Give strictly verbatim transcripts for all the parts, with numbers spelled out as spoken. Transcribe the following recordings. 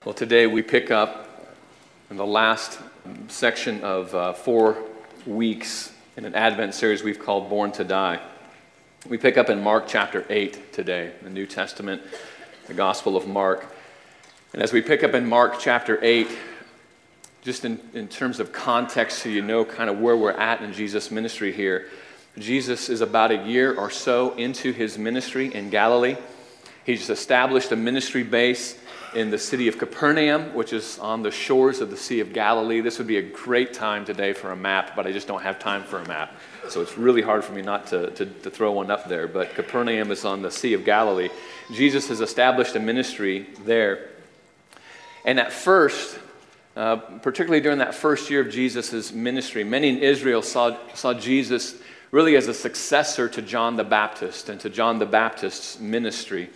Well, today we pick up in the last section of uh, four weeks in an Advent series we've called Born to Die. We pick up in Mark chapter eight today, the New Testament, the Gospel of Mark. And as we pick up in Mark chapter eight, just in, in terms of context so you know kind of where we're at in Jesus' ministry here, Jesus is about a year or so into his ministry in Galilee. He's established a ministry base in the city of Capernaum, which is on the shores of the Sea of Galilee. This would be a great time today for a map, but I just don't have time for a map. So it's really hard for me not to, to, to throw one up there. But Capernaum is on the Sea of Galilee. Jesus has established a ministry there. And at first, uh, particularly during that first year of Jesus' ministry, many in Israel saw, saw Jesus really as a successor to John the Baptist and to John the Baptist's ministry.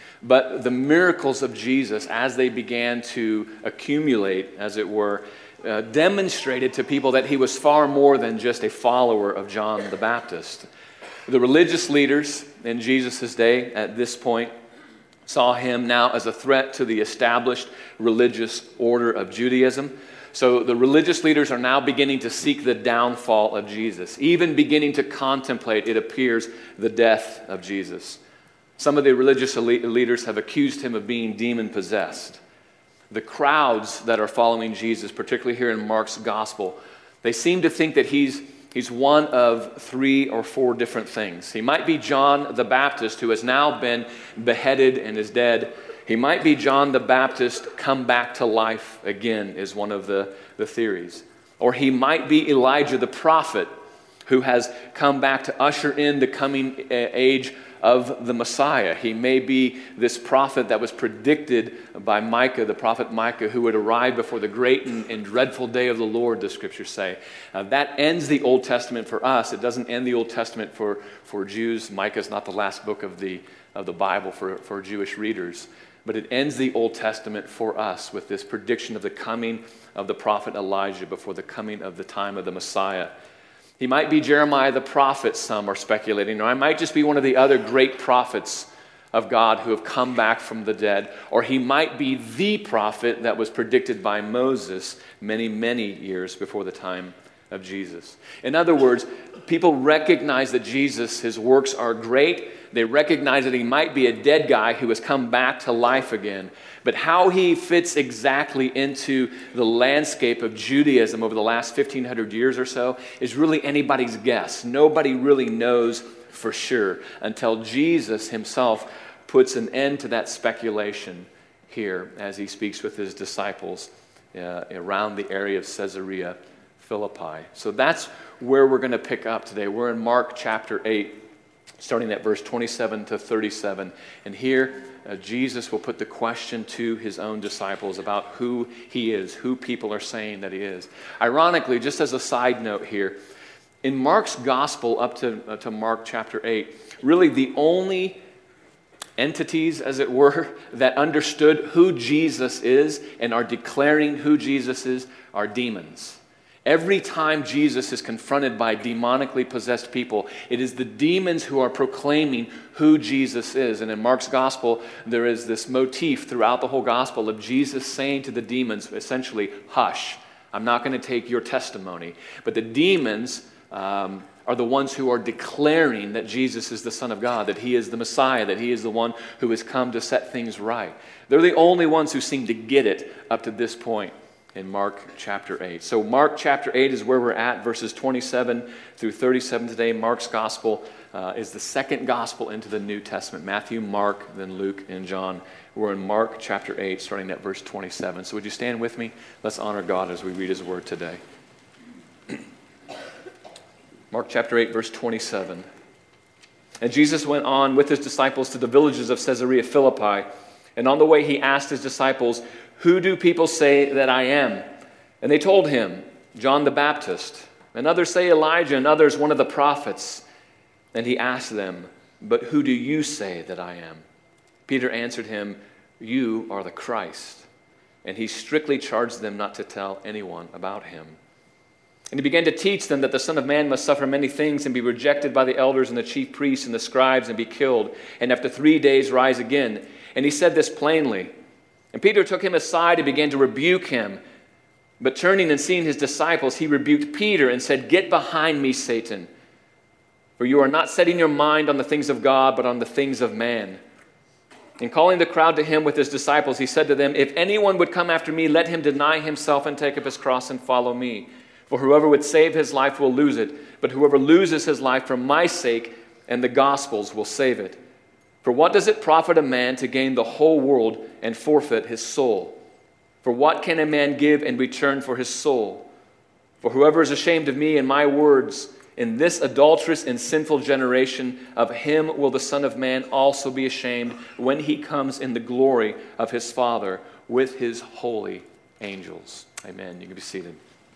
But the miracles of Jesus, as they began to accumulate, as it were, uh, demonstrated to people that he was far more than just a follower of John the Baptist. The religious leaders in Jesus' day at this point saw him now as a threat to the established religious order of Judaism. So the religious leaders are now beginning to seek the downfall of Jesus, even beginning to contemplate, it appears, the death of Jesus. Some of the religious leaders have accused him of being demon-possessed. The crowds that are following Jesus, particularly here in Mark's gospel, they seem to think that he's, he's one of three or four different things. He might be John the Baptist, who has now been beheaded and is dead. He might be John the Baptist come back to life again, is one of the, the theories. Or he might be Elijah the prophet, who has come back to usher in the coming age of the Messiah. He may be this prophet that was predicted by Micah, the prophet Micah, who would arrive before the great and, and dreadful day of the Lord, the scriptures say. Uh, that ends the Old Testament for us. It doesn't end the Old Testament for, for Jews. Micah is not the last book of the, of the Bible for, for Jewish readers. But it ends the Old Testament for us with this prediction of the coming of the prophet Elijah before the coming of the time of the Messiah. He might be Jeremiah the prophet, some are speculating, or I might just be one of the other great prophets of God who have come back from the dead, or he might be the prophet that was predicted by Moses many, many years before the time of Jesus. In other words, people recognize that Jesus, his works are great. They recognize that he might be a dead guy who has come back to life again. But how he fits exactly into the landscape of Judaism over the last fifteen hundred years or so is really anybody's guess. Nobody really knows for sure until Jesus himself puts an end to that speculation here as he speaks with his disciples uh, around the area of Caesarea Philippi. So that's where we're going to pick up today. We're in Mark chapter eight, starting at verse twenty-seven to thirty-seven. And here, uh, Jesus will put the question to his own disciples about who he is, who people are saying that he is. Ironically, just as a side note here, in Mark's gospel up to, uh, to Mark chapter eight, really the only entities, as it were, that understood who Jesus is and are declaring who Jesus is are demons. Every time Jesus is confronted by demonically possessed people, it is the demons who are proclaiming who Jesus is. And in Mark's gospel, there is this motif throughout the whole gospel of Jesus saying to the demons, essentially, hush, I'm not going to take your testimony. But the demons um, are the ones who are declaring that Jesus is the Son of God, that he is the Messiah, that he is the one who has come to set things right. They're the only ones who seem to get it up to this point in Mark chapter eight. So Mark chapter eight is where we're at, verses twenty-seven through thirty-seven today. Mark's gospel uh, is the second gospel into the New Testament. Matthew, Mark, then Luke, and John. We're in Mark chapter eight, starting at verse twenty-seven. So would you stand with me? Let's honor God as we read his word today. Mark chapter eight, verse twenty-seven. And Jesus went on with his disciples to the villages of Caesarea Philippi. And on the way he asked his disciples, who do people say that I am? And they told him, John the Baptist. And others say Elijah, and others one of the prophets. And he asked them, but who do you say that I am? Peter answered him, you are the Christ. And he strictly charged them not to tell anyone about him. And he began to teach them that the Son of Man must suffer many things and be rejected by the elders and the chief priests and the scribes and be killed, and after three days rise again. And he said this plainly. And Peter took him aside and began to rebuke him. But turning and seeing his disciples, he rebuked Peter and said, "Get behind me, Satan, for you are not setting your mind on the things of God, but on the things of man." And calling the crowd to him with his disciples, he said to them, "If anyone would come after me, let him deny himself and take up his cross and follow me. For whoever would save his life will lose it, but whoever loses his life for my sake and the gospel's will save it. For what does it profit a man to gain the whole world and forfeit his soul? For what can a man give in return for his soul? For whoever is ashamed of me and my words in this adulterous and sinful generation, of him will the Son of Man also be ashamed when he comes in the glory of his Father with his holy angels." Amen. You can be seated.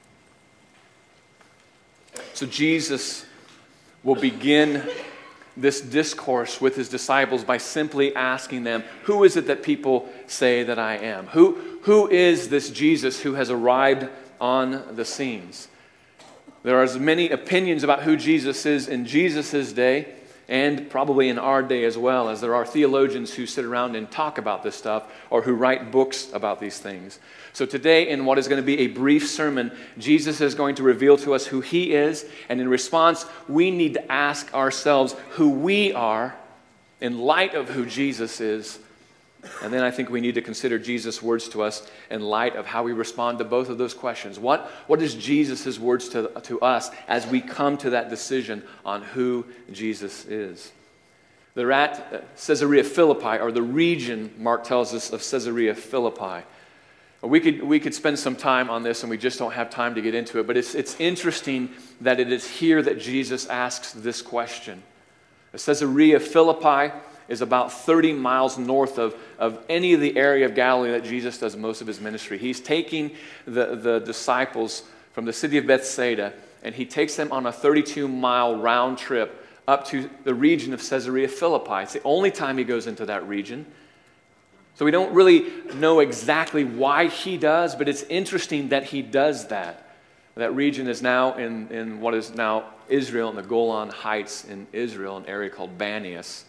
So Jesus will begin this discourse with his disciples by simply asking them, who is it that people say that I am? Who, who is this Jesus who has arrived on the scenes? There are as many opinions about who Jesus is in Jesus' day and probably in our day as well, as there are theologians who sit around and talk about this stuff or who write books about these things. So today, in what is going to be a brief sermon, Jesus is going to reveal to us who he is, and in response, we need to ask ourselves who we are in light of who Jesus is. And then I think we need to consider Jesus' words to us in light of how we respond to both of those questions. What, what is Jesus' words to, to us as we come to that decision on who Jesus is? They're at Caesarea Philippi, or the region, Mark tells us, of Caesarea Philippi. We could, we could spend some time on this, and we just don't have time to get into it, but it's, it's interesting that it is here that Jesus asks this question. Caesarea Philippi is about thirty miles north of, of any of the area of Galilee that Jesus does most of his ministry. He's taking the, the disciples from the city of Bethsaida, and he takes them on a thirty-two mile round trip up to the region of Caesarea Philippi. It's the only time he goes into that region. So we don't really know exactly why he does, but it's interesting that he does that. That region is now in, in what is now Israel, in the Golan Heights in Israel, an area called Banias.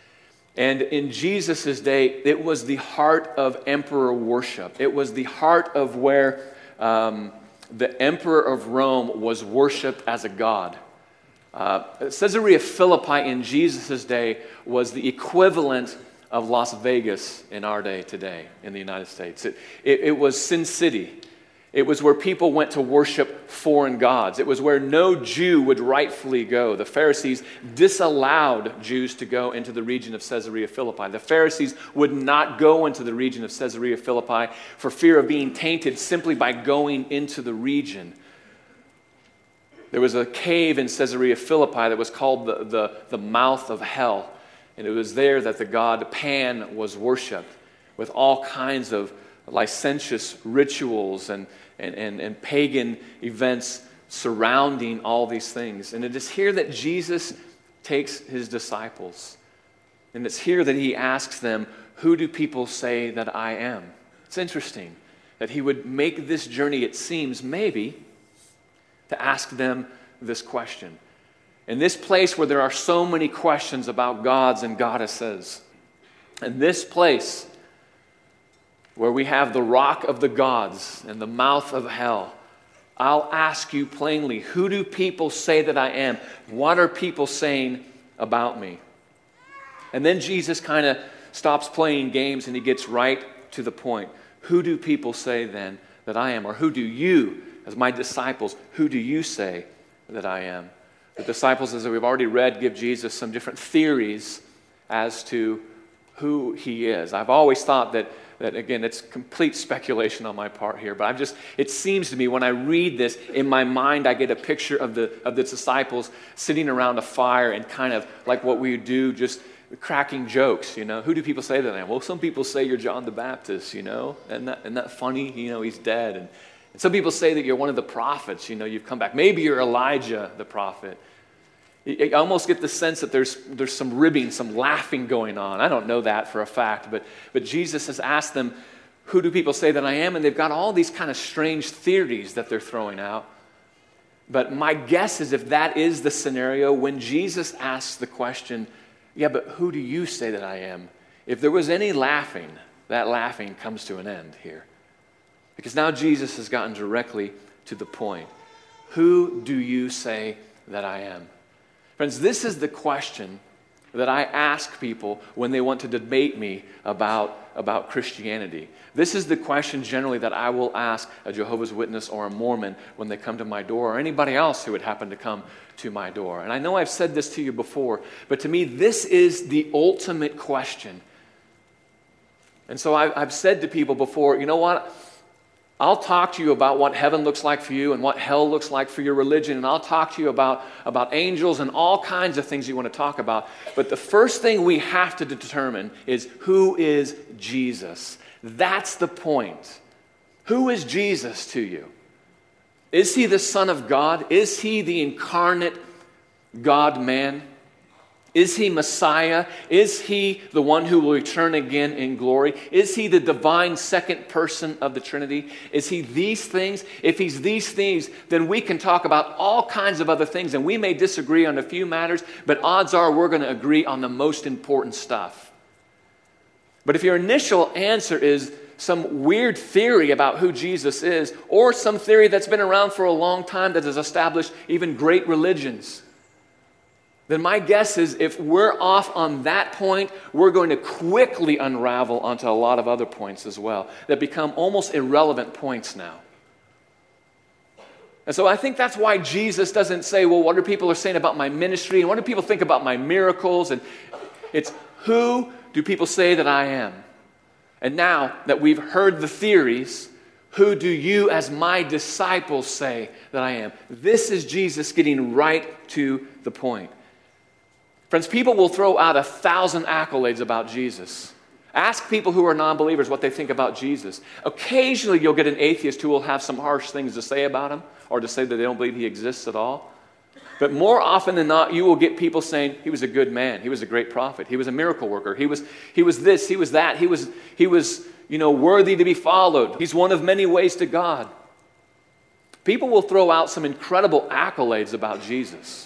And in Jesus' day, it was the heart of emperor worship. It was the heart of where um, the emperor of Rome was worshipped as a god. Uh, Caesarea Philippi in Jesus' day was the equivalent of Las Vegas in our day today in the United States. It, it, it was Sin City. It was where people went to worship foreign gods. It was where no Jew would rightfully go. The Pharisees disallowed Jews to go into the region of Caesarea Philippi. The Pharisees would not go into the region of Caesarea Philippi for fear of being tainted simply by going into the region. There was a cave in Caesarea Philippi that was called the, the, the mouth of hell. And it was there that the god Pan was worshipped with all kinds of licentious rituals and, and, and, and pagan events surrounding all these things. And it is here that Jesus takes his disciples. And it's here that he asks them, who do people say that I am? It's interesting that he would make this journey, it seems, maybe, to ask them this question. In this place where there are so many questions about gods and goddesses, in this place where we have the rock of the gods and the mouth of hell, I'll ask you plainly, who do people say that I am? What are people saying about me? And then Jesus kind of stops playing games and he gets right to the point. Who do people say then that I am? Or who do you, as my disciples, who do you say that I am? The disciples, as we've already read, give Jesus some different theories as to who he is. I've always thought that That, again, it's complete speculation on my part here, but I'm just, it seems to me when I read this, in my mind I get a picture of the of the disciples sitting around a fire and kind of like what we do, just cracking jokes, you know. Who do people say that I am? Well, some people say you're John the Baptist, you know. Isn't that, isn't that funny? You know, he's dead. And, and some people say that you're one of the prophets, you know, you've come back. Maybe you're Elijah the prophet. I almost get the sense that there's there's some ribbing, some laughing going on. I don't know that for a fact, but but Jesus has asked them, who do people say that I am? And they've got all these kind of strange theories that they're throwing out. But my guess is if that is the scenario, when Jesus asks the question, yeah, but who do you say that I am? If there was any laughing, that laughing comes to an end here. Because now Jesus has gotten directly to the point. Who do you say that I am? Friends, this is the question that I ask people when they want to debate me about, about Christianity. This is the question generally that I will ask a Jehovah's Witness or a Mormon when they come to my door, or anybody else who would happen to come to my door. And I know I've said this to you before, but to me, this is the ultimate question. And so I, I've said to people before, you know what? I'll talk to you about what heaven looks like for you and what hell looks like for your religion, and I'll talk to you about, about angels and all kinds of things you want to talk about. But the first thing we have to determine is, who is Jesus? That's the point. Who is Jesus to you? Is he the Son of God? Is he the incarnate God-man? Is he Messiah? Is he the one who will return again in glory? Is he the divine second person of the Trinity? Is he these things? If he's these things, then we can talk about all kinds of other things, and we may disagree on a few matters, but odds are we're going to agree on the most important stuff. But if your initial answer is some weird theory about who Jesus is, or some theory that's been around for a long time that has established even great religions, then my guess is if we're off on that point, we're going to quickly unravel onto a lot of other points as well that become almost irrelevant points now. And so I think that's why Jesus doesn't say, well, what are people are saying about my ministry, and what do people think about my miracles? And it's, who do people say that I am? And now that we've heard the theories, who do you as my disciples say that I am? This is Jesus getting right to the point. Friends, people will throw out a thousand accolades about Jesus. Ask people who are non-believers what they think about Jesus. Occasionally you'll get an atheist who will have some harsh things to say about him, or to say that they don't believe he exists at all. But more often than not, you will get people saying, he was a good man, he was a great prophet, he was a miracle worker, he was he was this, he was that, he was he was, you know, worthy to be followed. He's one of many ways to God. People will throw out some incredible accolades about Jesus.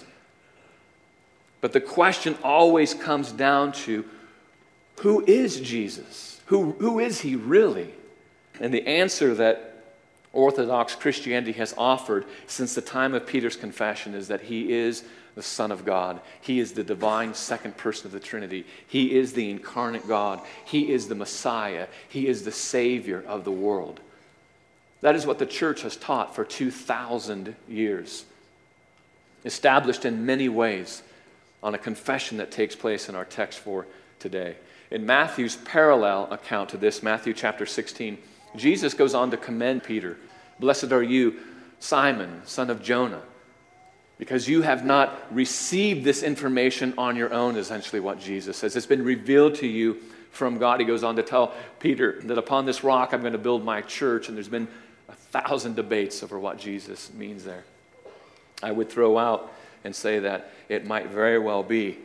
But the question always comes down to, who is Jesus? Who, who is he really? And the answer that Orthodox Christianity has offered since the time of Peter's confession is that he is the Son of God. He is the divine second person of the Trinity. He is the incarnate God. He is the Messiah. He is the Savior of the world. That is what the church has taught for two thousand years, established in many ways on a confession that takes place in our text for today. In Matthew's parallel account to this, Matthew chapter sixteen, Jesus goes on to commend Peter. Blessed are you, Simon, son of Jonah, because you have not received this information on your own, essentially what Jesus says. It's been revealed to you from God. He goes on to tell Peter that upon this rock I'm going to build my church, and there's been a thousand debates over what Jesus means there. I would throw out and say that it might very well be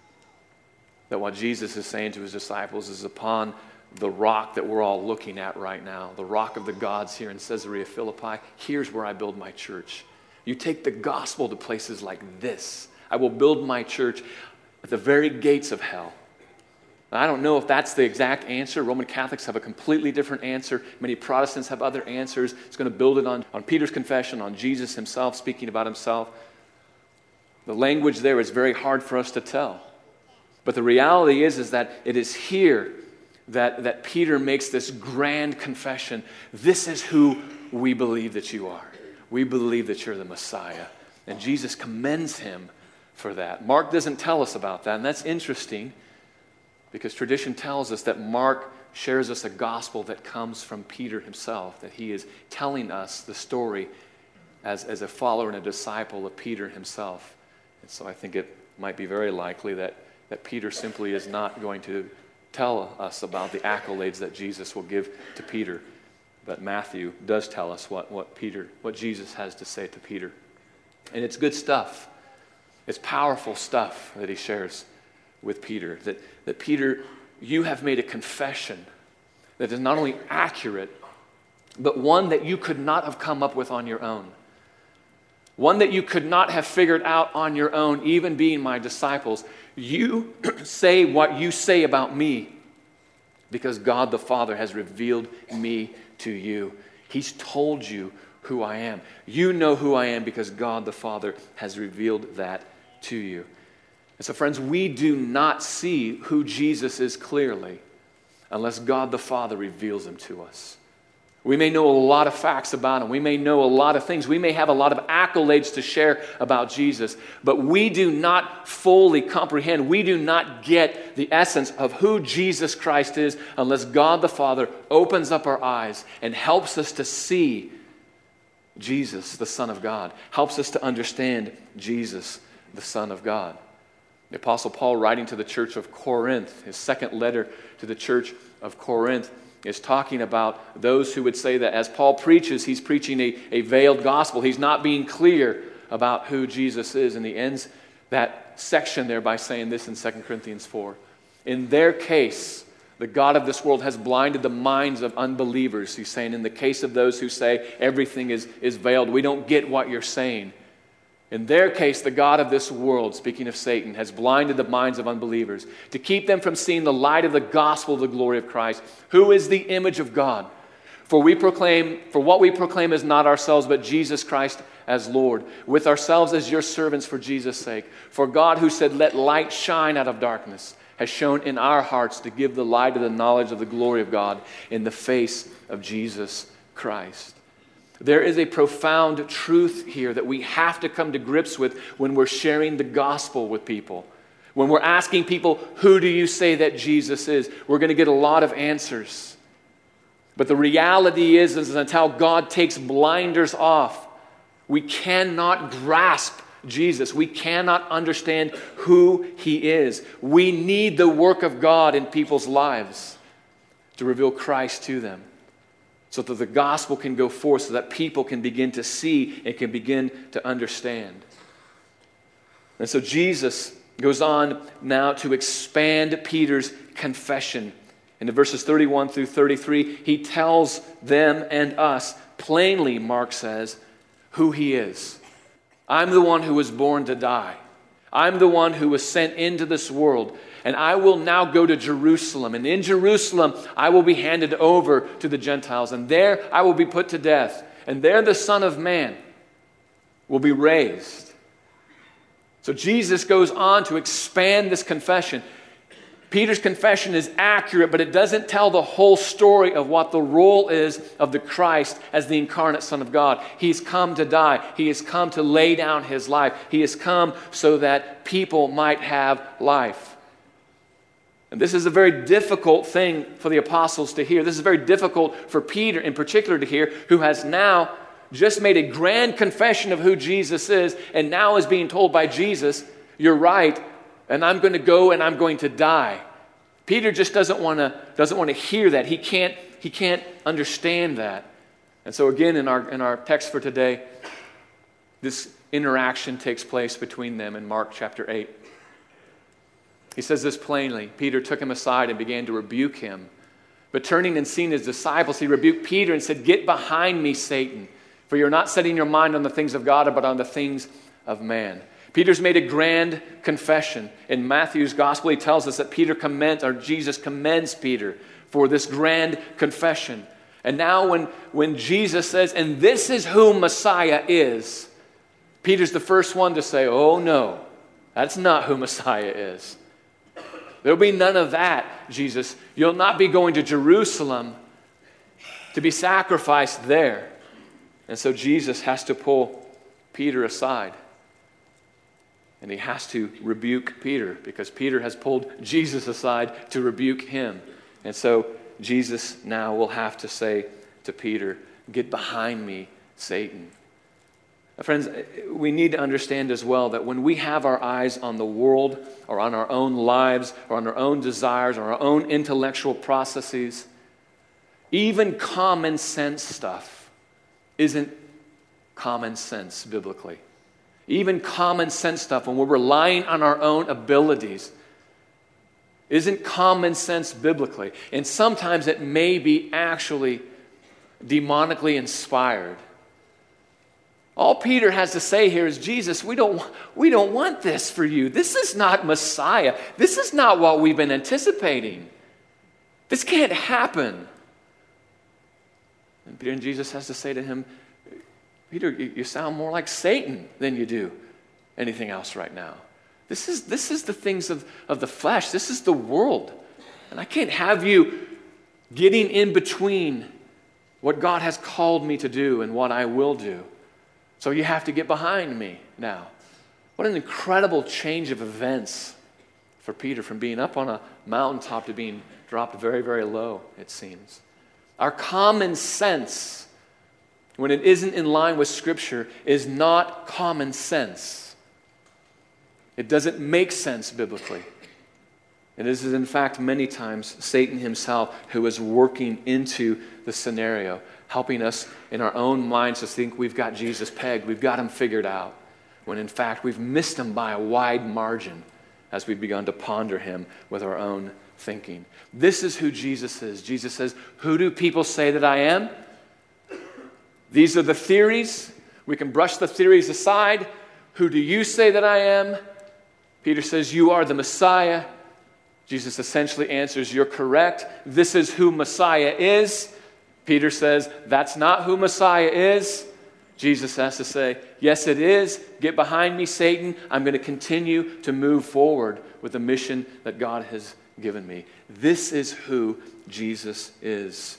that what Jesus is saying to his disciples is, upon the rock that we're all looking at right now, the rock of the gods here in Caesarea Philippi, here's where I build my church. You take the gospel to places like this. I will build my church at the very gates of hell. Now, I don't know if that's the exact answer. Roman Catholics have a completely different answer. Many Protestants have other answers. It's going to build it on, on Peter's confession, on Jesus himself speaking about himself. The language there is very hard for us to tell. But the reality is, is that it is here that, that Peter makes this grand confession. This is who we believe that you are. We believe that you're the Messiah. And Jesus commends him for that. Mark doesn't tell us about that, and that's interesting because tradition tells us that Mark shares us a gospel that comes from Peter himself, that he is telling us the story as, as a follower and a disciple of Peter himself. And so I think it might be very likely that, that Peter simply is not going to tell us about the accolades that Jesus will give to Peter. But Matthew does tell us what, what Peter, what Jesus has to say to Peter. And it's good stuff. It's powerful stuff that he shares with Peter. That, that Peter, you have made a confession that is not only accurate, but one that you could not have come up with on your own. One that you could not have figured out on your own, even being my disciples. You say what you say about me because God the Father has revealed me to you. He's told you who I am. You know who I am because God the Father has revealed that to you. And so, friends, we do not see who Jesus is clearly unless God the Father reveals him to us. We may know a lot of facts about him. We may know a lot of things. We may have a lot of accolades to share about Jesus, but we do not fully comprehend. We do not get the essence of who Jesus Christ is unless God the Father opens up our eyes and helps us to see Jesus, the Son of God, helps us to understand Jesus, the Son of God. The Apostle Paul, writing to the church of Corinth, his second letter to the church of Corinth, is talking about those who would say that as Paul preaches, he's preaching a, a veiled gospel. He's not being clear about who Jesus is. And he ends that section there by saying this in Second Corinthians four. In their case, the God of this world has blinded the minds of unbelievers. He's saying in the case of those who say everything is, is veiled, we don't get what you're saying. In their case, the God of this world, speaking of Satan, has blinded the minds of unbelievers to keep them from seeing the light of the gospel of the glory of Christ, who is the image of God. For we proclaim, for what we proclaim is not ourselves, but Jesus Christ as Lord, with ourselves as your servants for Jesus' sake. For God, who said, "Let light shine out of darkness," has shown in our hearts to give the light of the knowledge of the glory of God in the face of Jesus Christ. There is a profound truth here that we have to come to grips with when we're sharing the gospel with people. When we're asking people, who do you say that Jesus is? We're going to get a lot of answers. But the reality is, is until God takes blinders off, we cannot grasp Jesus. We cannot understand who he is. We need the work of God in people's lives to reveal Christ to them, so that the gospel can go forth, so that people can begin to see and can begin to understand. And so Jesus goes on now to expand Peter's confession. In the verses thirty-one through thirty-three, he tells them and us plainly, Mark says, who he is. I'm the one who was born to die. I'm the one who was sent into this world. And I will now go to Jerusalem. And in Jerusalem, I will be handed over to the Gentiles. And there I will be put to death. And there the Son of Man will be raised. So Jesus goes on to expand this confession. Peter's confession is accurate, but it doesn't tell the whole story of what the role is of the Christ as the incarnate Son of God. He's come to die. He has come to lay down his life. He has come so that people might have life. And this is a very difficult thing for the apostles to hear. This is very difficult for Peter in particular to hear, who has now just made a grand confession of who Jesus is, and now is being told by Jesus, you're right, and I'm going to go and I'm going to die. Peter just doesn't want to doesn't want to hear that. He can't he can't understand that. And so again, in our in our text for today, this interaction takes place between them in Mark chapter eight. He says this plainly. Peter took him aside and began to rebuke him. But turning and seeing his disciples, he rebuked Peter and said, "Get behind me, Satan, for you're not setting your mind on the things of God, but on the things of man." Peter's made a grand confession. In Matthew's gospel, he tells us that Peter commends, or Jesus commends Peter for this grand confession. And now when, when Jesus says, "And this is who Messiah is," Peter's the first one to say, "Oh no, that's not who Messiah is. There'll be none of that, Jesus. You'll not be going to Jerusalem to be sacrificed there." And so Jesus has to pull Peter aside. And he has to rebuke Peter because Peter has pulled Jesus aside to rebuke him. And so Jesus now will have to say to Peter, "Get behind me, Satan." Now, friends, we need to understand as well that when we have our eyes on the world or on our own lives or on our own desires or our own intellectual processes, even common sense stuff isn't common sense biblically. Even common sense stuff, when we're relying on our own abilities, isn't common sense biblically. And sometimes it may be actually demonically inspired. All Peter has to say here is, "Jesus, we don't, we don't want this for you. This is not Messiah. This is not what we've been anticipating." This can't happen. And Peter and Jesus has to say to him, Peter, you, you sound more like Satan than you do anything else right now. This is, this is the things of, of the flesh. This is the world. And I can't have you getting in between what God has called me to do and what I will do. So you have to get behind me now. What an incredible change of events for Peter, from being up on a mountaintop to being dropped very, very low, it seems. Our common sense, when it isn't in line with Scripture, is not common sense. It doesn't make sense biblically. It is, in fact, many times Satan himself who is working into the scenario, helping us in our own minds to think we've got Jesus pegged, we've got him figured out, when in fact we've missed him by a wide margin as we've begun to ponder him with our own thinking. This is who Jesus is. Jesus says, who do people say that I am? These are the theories. We can brush the theories aside. Who do you say that I am? Peter says, you are the Messiah. Jesus essentially answers, you're correct. This is who Messiah is. Peter says, that's not who Messiah is. Jesus has to say, yes, it is. Get behind me, Satan. I'm going to continue to move forward with the mission that God has given me. This is who Jesus is.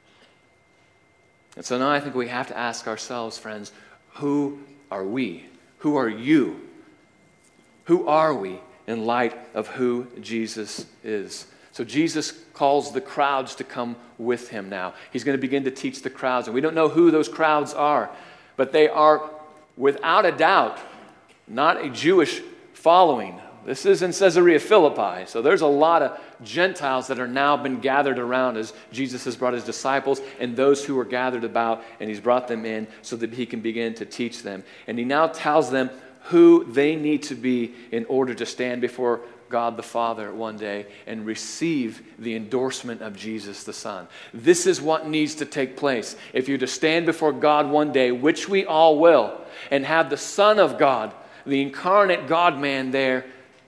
And so now I think we have to ask ourselves, friends, who are we? Who are you? Who are we in light of who Jesus is? So Jesus calls the crowds to come with him now. He's going to begin to teach the crowds. And we don't know who those crowds are, but they are, without a doubt, not a Jewish following. This is in Caesarea Philippi. So there's a lot of Gentiles that are now been gathered around as Jesus has brought his disciples and those who are gathered about, and he's brought them in so that he can begin to teach them. And he now tells them who they need to be in order to stand before God the Father one day and receive the endorsement of Jesus the Son. This is what needs to take place. If you're to stand before God one day, which we all will, and have the Son of God, the incarnate God-man there,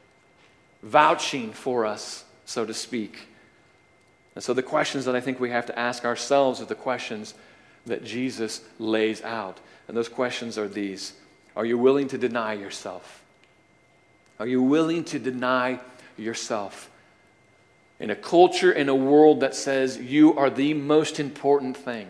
vouching for us, so to speak. And so the questions that I think we have to ask ourselves are the questions that Jesus lays out. And those questions are these. Are you willing to deny yourself? Are you willing to deny yourself? In a culture, in a world that says you are the most important thing.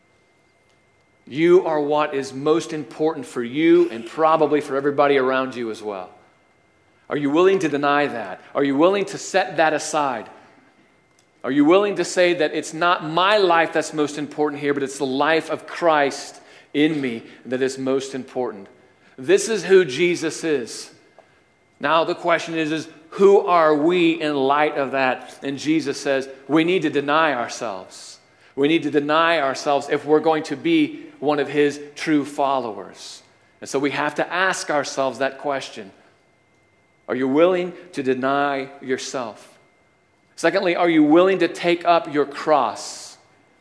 You are what is most important for you and probably for everybody around you as well. Are you willing to deny that? Are you willing to set that aside? Are you willing to say that it's not my life that's most important here, but it's the life of Christ in me that is most important? This is who Jesus is. Now the question is, is who are we in light of that? And Jesus says we need to deny ourselves. We need to deny ourselves if we're going to be one of his true followers. And so we have to ask ourselves that question. Are you willing to deny yourself? Secondly, are you willing to take up your cross?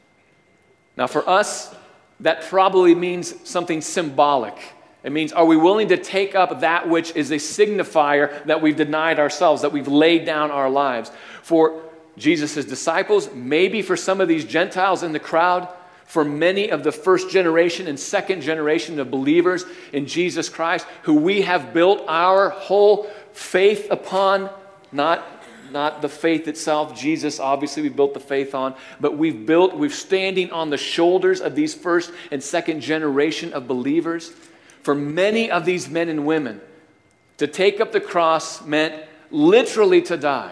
Now for us, that probably means something symbolic. It means, are we willing to take up that which is a signifier that we've denied ourselves, that we've laid down our lives? For Jesus' disciples, maybe for some of these Gentiles in the crowd, for many of the first generation and second generation of believers in Jesus Christ, who we have built our whole faith upon, not, not the faith itself. Jesus, obviously, we built the faith on, but we've built, we're standing on the shoulders of these first and second generation of believers. For many of these men and women, to take up the cross meant literally to die.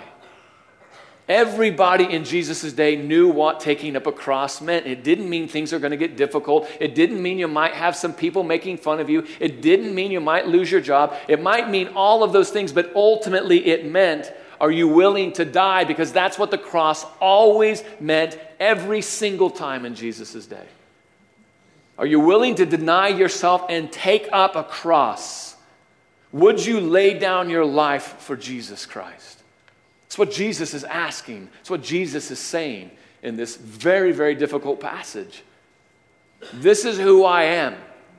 Everybody in Jesus' day knew what taking up a cross meant. It didn't mean things are going to get difficult. It didn't mean you might have some people making fun of you. It didn't mean you might lose your job. It might mean all of those things, but ultimately it meant, are you willing to die? Because that's what the cross always meant every single time in Jesus' day. Are you willing to deny yourself and take up a cross? Would you lay down your life for Jesus Christ? It's what Jesus is asking. It's what Jesus is saying in this very, very difficult passage. This is who I am.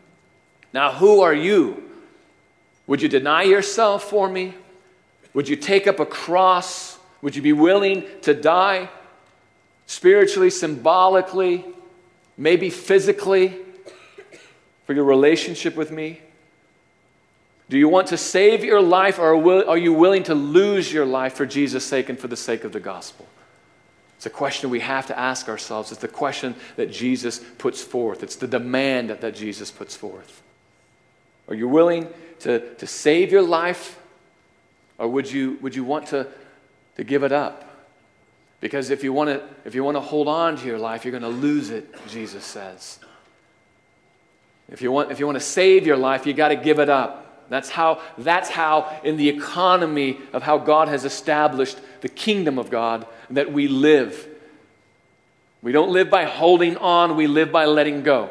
Now, who are you? Would you deny yourself for me? Would you take up a cross? Would you be willing to die? spiritually, symbolically, maybe physically, for your relationship with me? Do you want to save your life, or are you willing to lose your life for Jesus' sake and for the sake of the gospel? It's a question we have to ask ourselves. It's the question that Jesus puts forth. It's the demand that, that Jesus puts forth. Are you willing to, to save your life, or would you, would you want to, to give it up? Because if you want to if you want to hold on to your life, you're going to lose it, Jesus says. If you want if you want to save your life, you got to give it up. That's how that's how in the economy of how God has established the kingdom of God that we live. We don't live by holding on, we live by letting go.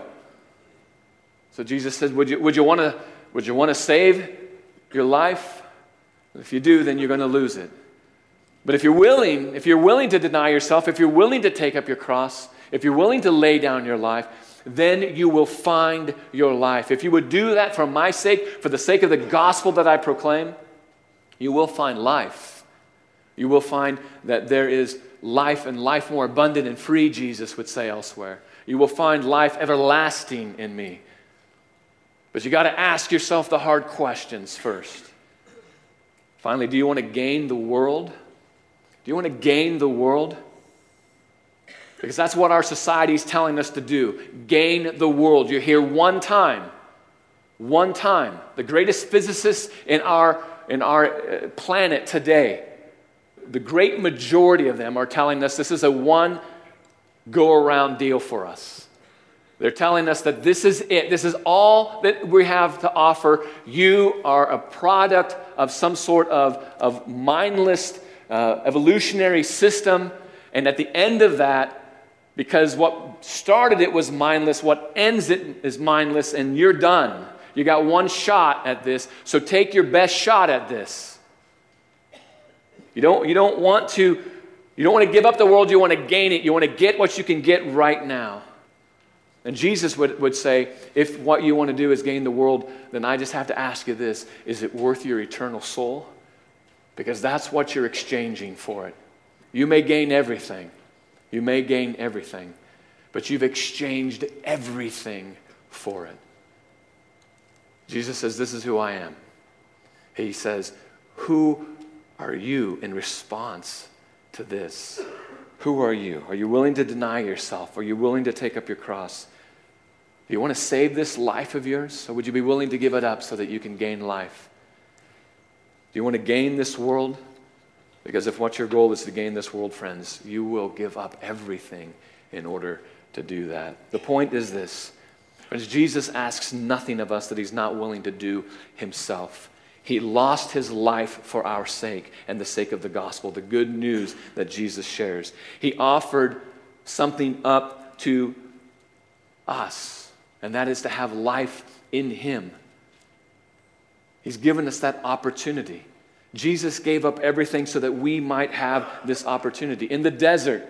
So Jesus says, would you would you want to would you want to save your life? If you do, then you're going to lose it. But if you're willing, if you're willing to deny yourself, if you're willing to take up your cross, if you're willing to lay down your life, then you will find your life. If you would do that for my sake, for the sake of the gospel that I proclaim, you will find life. You will find that there is life, and life more abundant and free, Jesus would say elsewhere. You will find life everlasting in me. But you got to ask yourself the hard questions first. Finally, do you want to gain the world? Do you want to gain the world? Because that's what our society is telling us to do. Gain the world. You're here one time. One time. The greatest physicists in our, in our planet today, the great majority of them are telling us this is a one go-around deal for us. They're telling us that this is it. This is all that we have to offer. You are a product of some sort of, of mindless uh, evolutionary system. And at the end of that, because what started it was mindless, what ends it is mindless, and you're done. You got one shot at this, so take your best shot at this. You don't, you don't want to, you don't want to give up the world, you want to gain it. You want to get what you can get right now. And Jesus would, would say, if what you want to do is gain the world, then I just have to ask you this, is it worth your eternal soul? Because that's what you're exchanging for it. You may gain everything. You may gain everything. But you've exchanged everything for it. Jesus says, this is who I am. He says, who are you in response to this? Who are you? Are you willing to deny yourself? Are you willing to take up your cross? Do you want to save this life of yours? Or would you be willing to give it up so that you can gain life? Do you want to gain this world? Because if what your goal is to gain this world, friends, you will give up everything in order to do that. The point is this. Friends, Jesus asks nothing of us that he's not willing to do himself. He lost his life for our sake and the sake of the gospel, the good news that Jesus shares. He offered something up to us, and that is to have life in him. He's given us that opportunity. Jesus gave up everything so that we might have this opportunity. In the desert,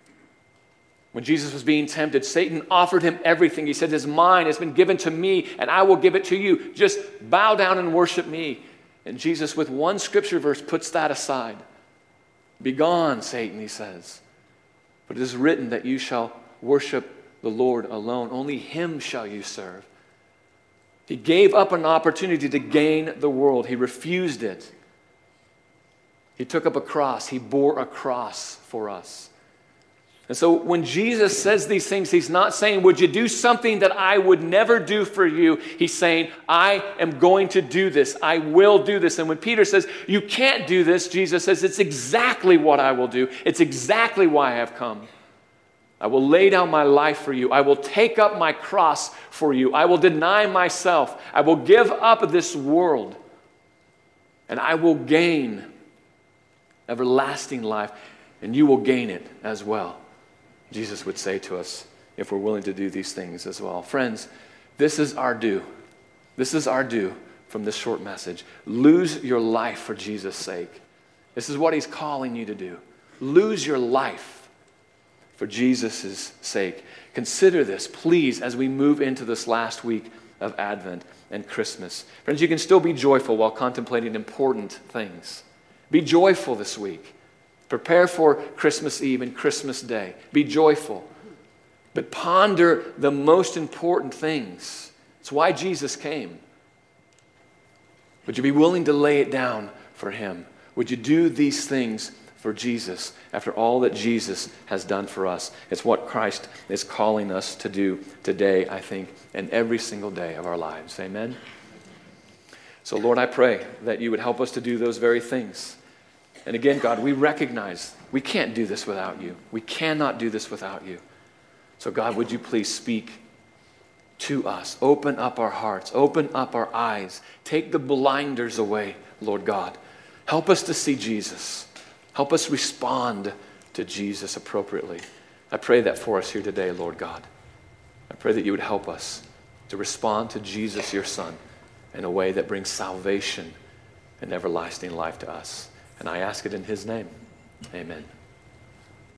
when Jesus was being tempted, Satan offered him everything. He said, "His mind has been given to me, and I will give it to you. Just bow down and worship me." And Jesus, with one scripture verse, puts that aside. "Begone, Satan," he says. "For it is written that you shall worship the Lord alone. Only him shall you serve." He gave up an opportunity to gain the world. He refused it. He took up a cross. He bore a cross for us. And so when Jesus says these things, he's not saying, would you do something that I would never do for you? He's saying, I am going to do this. I will do this. And when Peter says, you can't do this, Jesus says, it's exactly what I will do. It's exactly why I have come. I will lay down my life for you. I will take up my cross for you. I will deny myself. I will give up this world. And I will gain everlasting life. And you will gain it as well. Jesus would say to us, if we're willing to do these things as well. Friends, this is our due. This is our due from this short message. Lose your life for Jesus' sake. This is what he's calling you to do. Lose your life for Jesus' sake. Consider this, please, as we move into this last week of Advent and Christmas. Friends, you can still be joyful while contemplating important things. Be joyful this week. Prepare for Christmas Eve and Christmas Day. Be joyful. But ponder the most important things. It's why Jesus came. Would you be willing to lay it down for him? Would you do these things for Jesus after all that Jesus has done for us? It's what Christ is calling us to do today, I think, and every single day of our lives. Amen? So, Lord, I pray that you would help us to do those very things. And again, God, we recognize we can't do this without you. We cannot do this without you. So, God, would you please speak to us. Open up our hearts. Open up our eyes. Take the blinders away, Lord God. Help us to see Jesus. Help us respond to Jesus appropriately. I pray that for us here today, Lord God. I pray that you would help us to respond to Jesus, your Son, in a way that brings salvation and everlasting life to us. And I ask it in his name. Amen.